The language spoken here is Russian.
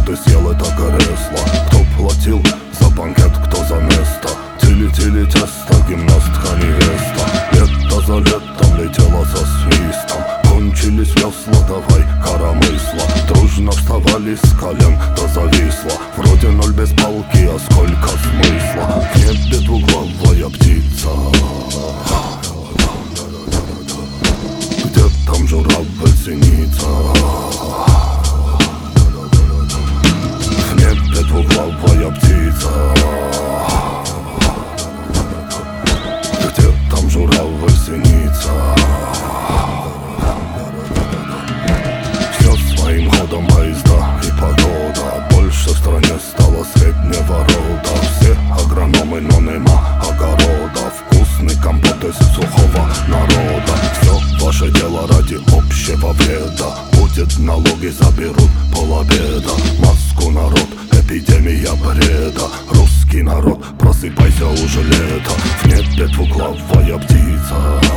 ты съел это кресло? Кто платил за банкет, кто за место? Тили-тили тесто, гимнастка невеста. Лето за летом летела со свистом. Кончились весла, давай коромысла. Дружно вставали с колен, да зависла. Вроде ноль без палки, а сколько смысла. В небе двуглавая птица. Где там журавль, синица? В небе двуглавая птица. Где там журавль, синица? Все своим ходом поезда и погода. Больше в стране стало среднего рода. Все агрономы, но нема огорода. Вкусный компот из сухого народа. Все ваше дело ради общего вреда. Будет налоги, заберут полобеда. Маску народ, эпидемия бреда. Русский народ, просыпайся, уже лето. В небе двуглавая птица.